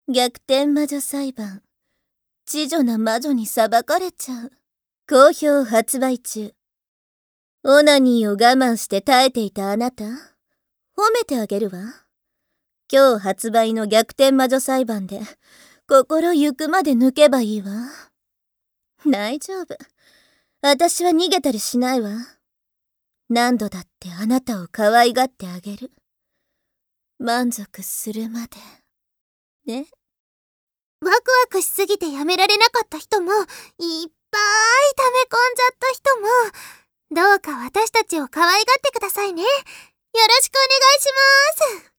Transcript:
逆転魔女裁判。知女な魔女に裁かれちゃう。好評発売中。オナニーを我慢して耐えていたあなた、褒めてあげるわ。今日発売の逆転魔女裁判で、心ゆくまで抜けばいいわ。大丈夫。私は逃げたりしないわ。何度だってあなたを可愛がってあげる。満足するまで。ね。 ワクワクしすぎてやめられなかった人も、いっぱい溜め込んじゃった人も、どうか私たちを可愛がってくださいね。よろしくお願いします。